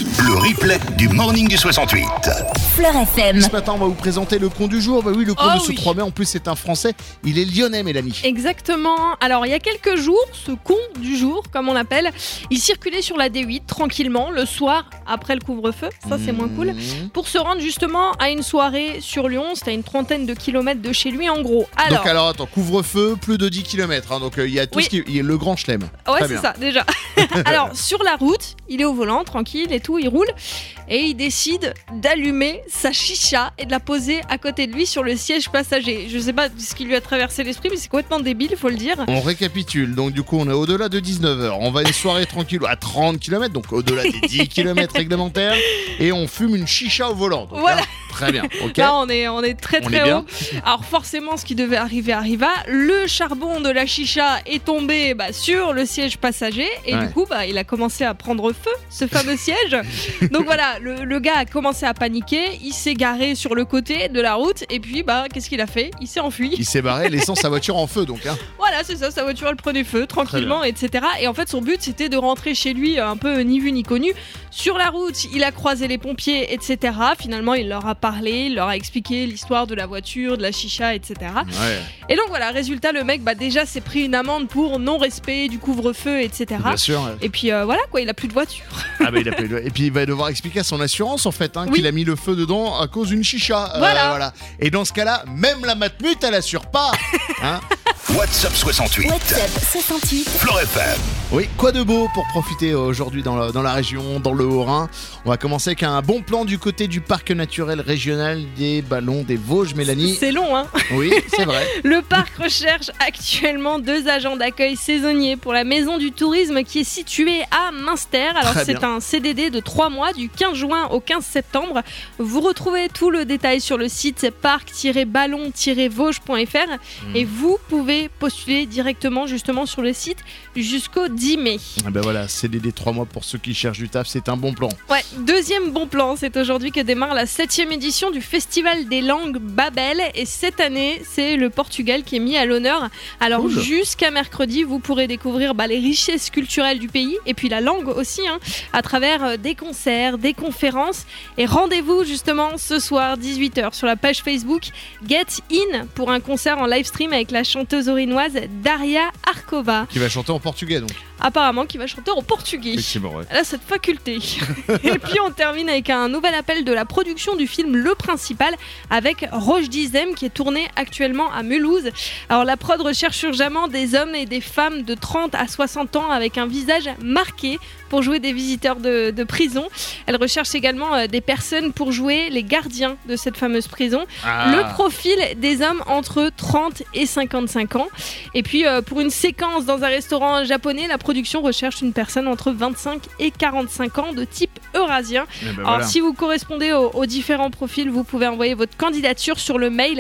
Le replay du Morning du 68. Fleur FM. Ce matin, on va vous présenter le con du jour. Bah oui, le con de ce 3 mai, en plus, c'est un Français. Il est lyonnais, Mélanie. Exactement. Alors, il y a quelques jours, ce con du jour, comme on l'appelle, il circulait sur la D8 tranquillement le soir après le couvre-feu. Ça, c'est moins cool. Pour se rendre justement à une soirée sur Lyon. C'était à une trentaine de kilomètres de chez lui, en gros. Alors attends, couvre-feu, plus de 10 km. Hein, donc, il y a tout ce qui est le grand chelem. Ouais, c'est ça, déjà. Alors, sur la route, il est au volant, tranquille et tout, il roule. Et il décide d'allumer sa chicha et de la poser à côté de lui sur le siège passager. Je sais pas ce qui lui a traversé l'esprit, mais c'est complètement débile, faut le dire. On récapitule. Donc, du coup, on est au-delà de 19h. On va à une soirée tranquille à 30 km, donc au-delà des 10 km réglementaires. Et on fume une chicha au volant. Donc, voilà. Très bien. Okay. Là, on est très très haut. Alors, forcément, ce qui devait arriver arriva. Le charbon de la chicha est tombé sur le siège passager. Et du coup, il a commencé à prendre feu, ce fameux siège. Donc voilà, le gars a commencé à paniquer. Il s'est garé sur le côté de la route. Et puis, qu'est-ce qu'il a fait ? Il s'est enfui. Il s'est barré, laissant sa voiture en feu, donc. Voilà, c'est ça. Sa voiture, elle prenait feu tranquillement, etc. Et en fait, son but, c'était de rentrer chez lui un peu ni vu ni connu. Sur la route, il a croisé les pompiers, etc. Finalement, il leur a parlé, il leur a expliqué l'histoire de la voiture, de la chicha, etc. Ouais. Et donc voilà, résultat, le mec déjà s'est pris une amende pour non-respect du couvre-feu, etc. Bien sûr. Ouais. Et puis voilà quoi, il a plus de voiture. Il a plus de... Et puis il va devoir expliquer à son assurance en fait qu'il a mis le feu dedans à cause d'une chicha. Voilà. Et dans ce cas-là, même la matmut, elle assure pas. WhatsApp 68. WhatsApp 68. Fleur FM. Oui, quoi de beau pour profiter aujourd'hui dans la région, dans le Haut-Rhin. On va commencer avec un bon plan du côté du parc naturel régional des Ballons des Vosges, Mélanie. C'est long, hein ? Oui, c'est vrai. Le parc recherche actuellement 2 agents d'accueil saisonniers pour la maison du tourisme qui est située à Münster. Alors c'est un CDD de 3 mois du 15 juin au 15 septembre. Vous retrouvez tout le détail sur le site parc-ballon-vosges.fr et vous pouvez postuler directement justement sur le site jusqu'au 10 mai. Voilà, CDD 3 mois pour ceux qui cherchent du taf, c'est un bon plan. Ouais, deuxième bon plan, c'est aujourd'hui que démarre la 7e édition du Festival des langues Babel et cette année, c'est le Portugal qui est mis à l'honneur. Alors jusqu'à mercredi, vous pourrez découvrir les richesses culturelles du pays et puis la langue aussi, à travers des concerts, des conférences et rendez-vous justement ce soir 18h sur la page Facebook Get In pour un concert en live stream avec la chanteuse orinoise Daria Arcova. Qui va chanter en portugais donc. Apparemment qui va chanter en portugais. Elle a cette faculté. Et puis on termine avec un nouvel appel de la production du film Le Principal avec Roche Dizem qui est tourné actuellement à Mulhouse. Alors la prod recherche urgemment des hommes et des femmes de 30 à 60 ans avec un visage marqué pour jouer des visiteurs de prison. Elle recherche également des personnes pour jouer les gardiens de cette fameuse prison. Le profil des hommes entre 30 et 55 ans. Et puis pour une séquence dans un restaurant japonais, la production recherche une personne entre 25 et 45 ans de type eurasien. Alors si vous correspondez aux différents profils, vous pouvez envoyer votre candidature sur le mail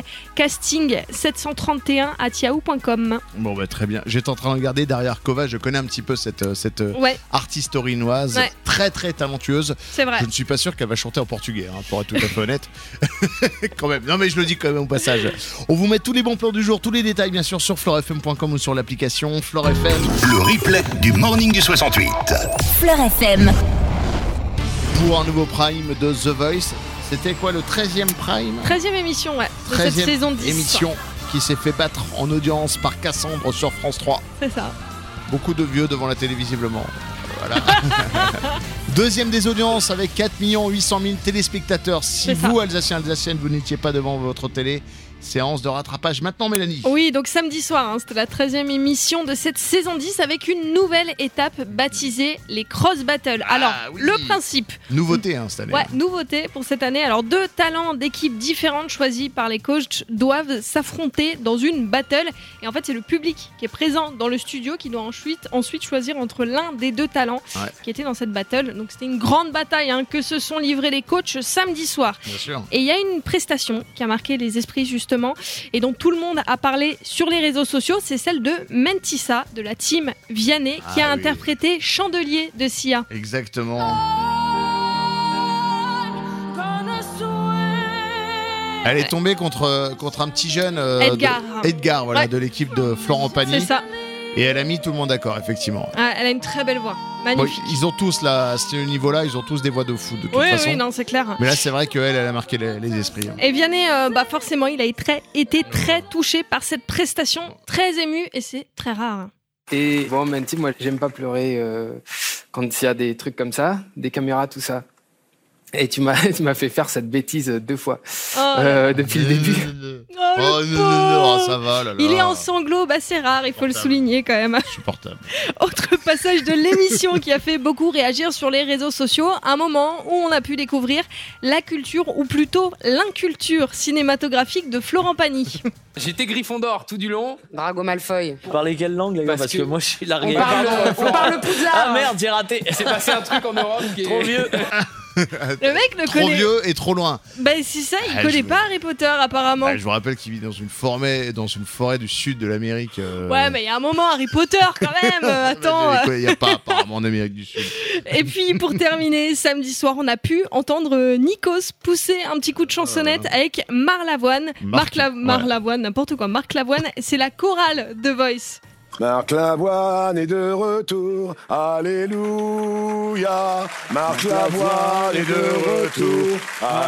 casting731@yahoo.com. Très bien. J'étais en train de regarder Daria Arcova, je connais un petit peu cette artiste orinoise, très très talentueuse. C'est vrai. Je ne suis pas sûr qu'elle va chanter en portugais, pour être tout à fait honnête. Quand même. Non mais je le dis quand même au passage. On vous met tous les bons plans du jour, tous les détails bien sûr sur fleurfm.com ou sur l'application Fleur FM. Le replay du Morning du 68. Fleur FM. Pour un nouveau prime de The Voice. C'était quoi le 13e prime ? 13e émission, de cette saison 10. Émission qui s'est fait battre en audience par Cassandre sur France 3. C'est ça. Beaucoup de vieux devant la télé visiblement. Voilà. Deuxième des audiences avec 4 800 000 téléspectateurs. Si vous, Alsaciens, vous n'étiez pas devant votre télé, séance de rattrapage maintenant, Mélanie. Oui, donc samedi soir, c'était la 13e émission de cette saison 10 avec une nouvelle étape baptisée les Cross Battles. Alors, le principe... Nouveauté cette année. Ouais, nouveauté pour cette année. Alors, 2 talents d'équipes différentes choisis par les coachs doivent s'affronter dans une battle. Et en fait, c'est le public qui est présent dans le studio qui doit ensuite choisir entre l'un des 2 talents qui étaient dans cette battle. Donc, c'était une grande bataille que se sont livrés les coachs samedi soir. Bien sûr. Et il y a une prestation qui a marqué les esprits justement et dont tout le monde a parlé sur les réseaux sociaux, c'est celle de Mentissa de la team Vianney qui a interprété Chandelier de Sia. Exactement. Elle est tombée contre un petit jeune Edgar de l'équipe de Florent Pagny. C'est ça. Et elle a mis tout le monde d'accord, effectivement. Elle a une très belle voix. magnifique. Ils ont tous, là, à ce niveau-là, ils ont tous des voix de fou, de toute façon. Oui, non, c'est clair. Mais là, c'est vrai qu'elle a marqué les esprits. Et Vianney, forcément, il a été très touché par cette prestation, très ému, et c'est très rare. Et bon, Menti, moi, j'aime pas pleurer quand il y a des trucs comme ça, des caméras, tout ça. Et tu m'as fait faire cette bêtise 2 fois depuis le début. Non, ça va. Là. Il est en sanglots, c'est rare, il faut le souligner quand même. Supportable. Autre passage de l'émission qui a fait beaucoup réagir sur les réseaux sociaux, un moment où on a pu découvrir la culture, ou plutôt l'inculture cinématographique de Florent Pagny. J'étais Gryffondor tout du long. Drago Malfoy. Vous parlez quelle langue, les gars? Parce que moi, je suis largué. On parle Poudlard. Ah merde, j'ai raté. Il s'est passé un truc en Europe qui est... Trop vieux. Le mec le trop connaît. vieux et trop loin. C'est ça, il connaît pas Harry Potter apparemment. Je vous rappelle qu'il vit dans une forêt du sud de l'Amérique. Ouais, mais il y a un moment Harry Potter quand même. Attends. Il n'y a pas apparemment en Amérique du Sud. Et puis pour terminer, samedi soir, on a pu entendre Nikos pousser un petit coup de chansonnette avec Marc Lavoine. Marc Lavoine, n'importe quoi. Marc Lavoine, c'est la chorale de Voice. Marc Lavoine est de retour, alléluia. Marc Lavoine est de retour,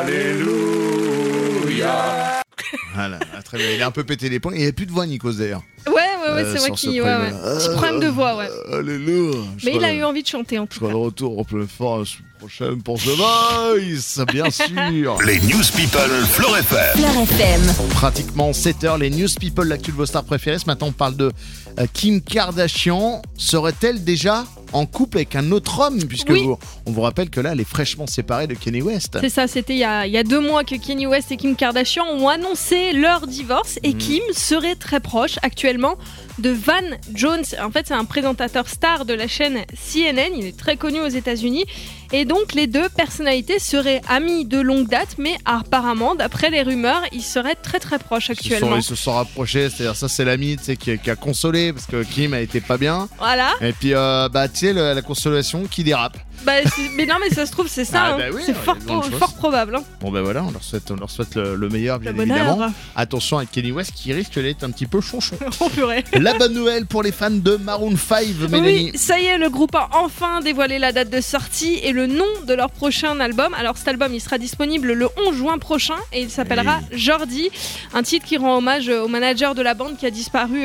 alléluia. Voilà, très bien. Il a un peu pété les plombs. Il n'y a plus de voix, Nikos, d'ailleurs. Ouais, c'est moi qui. Petit problème de voix, ouais. Alléluia. Mais il a eu envie de chanter en tout cas. Je serai de retour en pleine force prochaine pour The Voice, bien sûr. Les News People Fleur FM. Fleur FM. Pratiquement 7h, les News People, l'actu de vos stars préférées. Ce matin, on parle de Kim Kardashian. Serait-elle déjà en couple avec un autre homme, puisque oui. On vous rappelle que là, elle est fraîchement séparée de Kanye West. C'est ça, c'était il y a 2 mois que Kanye West et Kim Kardashian ont annoncé leur divorce et Kim serait très proche actuellement de Van Jones. En fait, c'est un présentateur star de la chaîne CNN, il est très connu aux États-Unis. Et donc, les deux personnalités seraient amies de longue date, mais apparemment, d'après les rumeurs, ils seraient très très proches actuellement. Ils se sont rapprochés, c'est-à-dire ça, c'est l'ami qui a consolé, parce que Kim a été pas bien. Voilà. Et puis, tu sais, la consolation qui dérape. Mais non, mais ça se trouve, c'est ça. Oui, c'est fort probable. Hein. Bon, voilà, on leur souhaite le meilleur, bien évidemment. Attention à Kanye West qui risque d'être un petit peu chonchon. Oh purée. La bonne nouvelle pour les fans de Maroon 5, Mélanie. Oui, ça y est, le groupe a enfin dévoilé la date de sortie et le nom de leur prochain album. Alors, cet album, il sera disponible le 11 juin prochain et il s'appellera Jordi. Un titre qui rend hommage au manager de la bande qui a disparu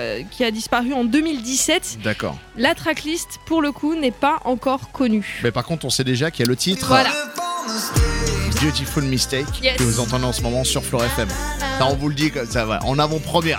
en 2017. D'accord. La tracklist, pour le coup, n'est pas encore connue. Mais par contre, on sait déjà qu'il y a le titre. Voilà. Beautiful Mistake, yes. Que vous entendez en ce moment sur Fleur FM. Ça, on vous le dit comme ça, va. En avant-première.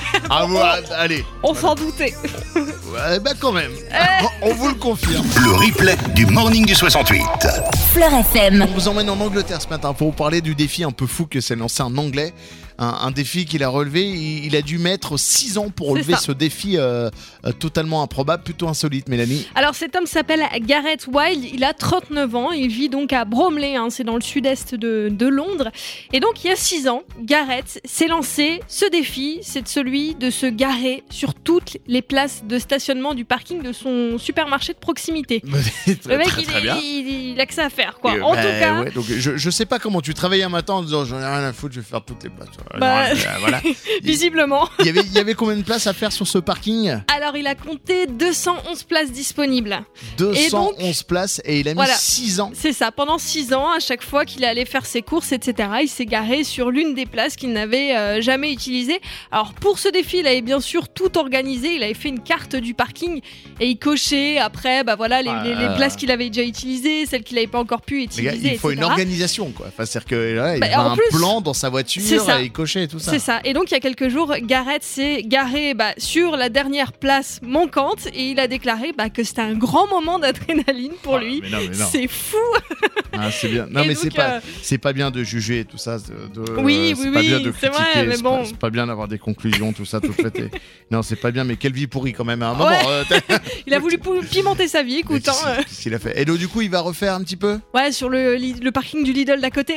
Allez. On s'en doutait. Quand même. On vous le confirme. Le replay du Morning du 68. Fleur FM. On vous emmène en Angleterre ce matin pour vous parler du défi un peu fou que s'est lancé un Anglais. Un défi qu'il a relevé. Il a dû mettre 6 ans pour relever ce défi totalement improbable, plutôt insolite, Mélanie. Alors cet homme s'appelle Gareth Wild, il a 39 ans, il vit donc à Bromley, c'est dans le sud-est de Londres. Et donc il y a 6 ans, Gareth s'est lancé ce défi, c'est celui de se garer sur toutes les places de stationnement du parking de son supermarché de proximité. Le mec, il a que ça à faire, quoi. En tout cas... Ouais, donc je sais pas comment tu travailles un matin en disant j'en ai rien à foutre, je vais faire toutes les places. Voilà. Visiblement. Il y avait combien de places à faire sur ce parking ? Alors il a compté 211 places disponibles. 211 places et il a mis 6 ans. C'est ça, pendant 6 ans, à chaque fois qu'il allait faire ses courses, etc., il s'est garé sur l'une des places qu'il n'avait jamais utilisées. Alors pour ce défi, il avait bien sûr tout organisé, il avait fait une carte du parking et il cochait après les places qu'il avait déjà utilisées, celles qu'il n'avait pas encore pu utiliser. Les gars, il faut une organisation, quoi. Enfin, c'est-à-dire qu'il avait un plan dans sa voiture et il cochait et tout ça. C'est ça. Et donc il y a quelques jours, Gareth s'est garé sur la dernière place manquante et il a déclaré que c'était un grand moment d'adrénaline pour lui. Mais non. C'est fou. C'est bien. Non, mais donc, c'est pas bien de juger tout ça. Oui, pas bien de c'est critiquer. vrai, mais bon. C'est pas bien d'avoir des conclusions, tout ça, tout fait. Non, c'est pas bien. Mais quelle vie pourrie quand même à un moment. Il a voulu pimenter sa vie, écoute. Qu'est-ce qu'il a fait ? Et donc du coup, il va refaire un petit peu ? Ouais, sur le parking du Lidl d'à côté.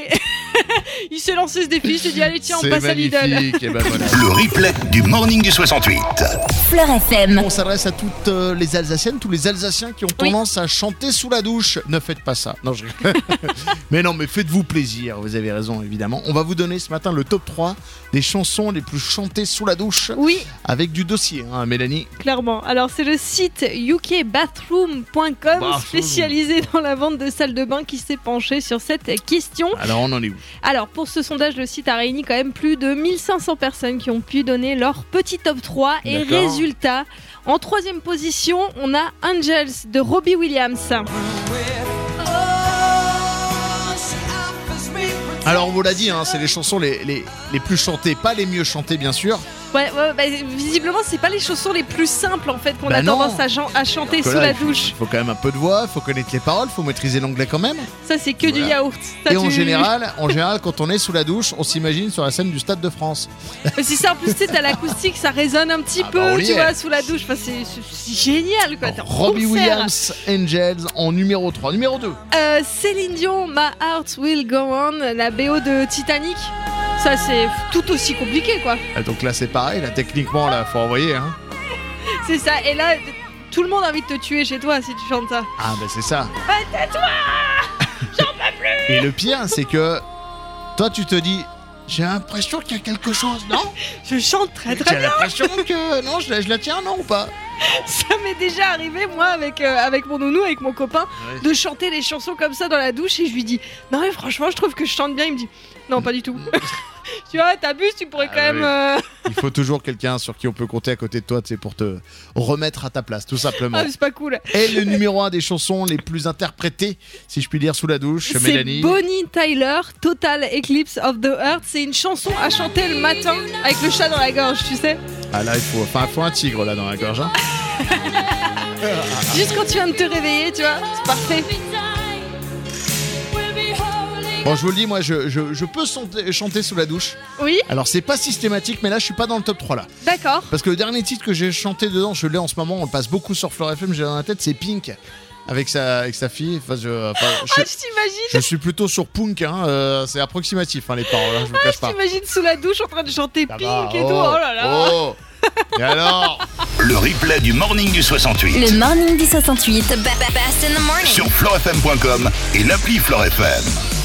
Il s'est lancé ce défi, il s'est dit allez tiens, on C'est passe à Lidl. magnifique. Et ben voilà. Le replay du Morning du 68. Fleur FM. On s'adresse à toutes les Alsaciennes, tous les Alsaciens qui ont tendance à chanter sous la douche. Ne faites pas ça. Non, mais non, mais faites-vous plaisir. Vous avez raison, évidemment. On va vous donner ce matin le top 3 des chansons les plus chantées sous la douche. Oui. Avec du dossier, hein, Mélanie. Clairement. Alors, c'est le site ukbathroom.com spécialisé dans la vente de salles de bain qui s'est penché sur cette question. Alors, on en est où? Alors, pour ce sondage, le site a réuni quand même plus de 1500 personnes qui ont pu donner leur petit top 3. Et résultat, en 3e position, on a Angels de Robbie Williams. Alors, on vous l'a dit, hein, c'est les chansons les plus chantées, pas les mieux chantées, bien sûr. Ouais, visiblement, c'est pas les chansons les plus simples en fait qu'on a tendance à chanter sous la douche. Il faut quand même un peu de voix, il faut connaître les paroles, il faut maîtriser l'anglais quand même. Ça, c'est que du yaourt. Ça, et en général, quand on est sous la douche, on s'imagine sur la scène du Stade de France. Mais c'est ça, en plus, tu sais, t'as l'acoustique, ça résonne un petit peu, tu vois, sous la douche. Enfin, c'est génial, quoi. Robbie Williams, Angels en numéro 3. Numéro 2. Céline Dion, My Heart Will Go On, la BO de Titanic. Ça, c'est tout aussi compliqué, quoi. Donc là, c'est pareil, là, techniquement, là, faut envoyer, hein. C'est ça, et là, tout le monde a envie de te tuer chez toi si tu chantes ça. Ah, ben c'est ça. Tais-toi. J'en peux plus. Et le pire, c'est que toi, tu te dis, j'ai l'impression qu'il y a quelque chose, non? Je chante très bien. J'ai l'impression que, non, je la tiens, non, ou pas? Ça m'est déjà arrivé, moi, avec mon nounou, avec mon copain, de chanter des chansons comme ça dans la douche, et je lui dis, non mais franchement, je trouve que je chante bien. Il me dit, non, pas du tout. Tu vois, t'abuses, tu pourrais quand même... Il faut toujours quelqu'un sur qui on peut compter à côté de toi, tu sais, pour te remettre à ta place, tout simplement. Ah, c'est pas cool. Et le numéro 1 des chansons les plus interprétées, si je puis dire, sous la douche, Mélanie. C'est Bonnie Tyler, Total Eclipse of the Heart. C'est une chanson à chanter le matin avec le chat dans la gorge, tu sais. Ah là, il faut un tigre là dans la gorge. Hein. Juste quand tu viens de te réveiller, tu vois, c'est parfait. Bon, je vous le dis, moi, je peux chanter sous la douche. Oui. Alors, c'est pas systématique, mais là, je suis pas dans le top 3 là. D'accord. Parce que le dernier titre que j'ai chanté dedans, je l'ai en ce moment, on le passe beaucoup sur Fleur FM, j'ai dans la tête, c'est Pink. Avec sa fille. Enfin, je t'imagine. Je suis plutôt sur Punk, hein, c'est approximatif, hein, les paroles, hein, je vous cache pas. Je t'imagine sous la douche en train de chanter Pink et tout. Oh là là. Oh. Et alors? Le replay du Morning du 68. Le Morning du 68. Best in the morning. Sur fleurfm.com et l'appli Fleur FM.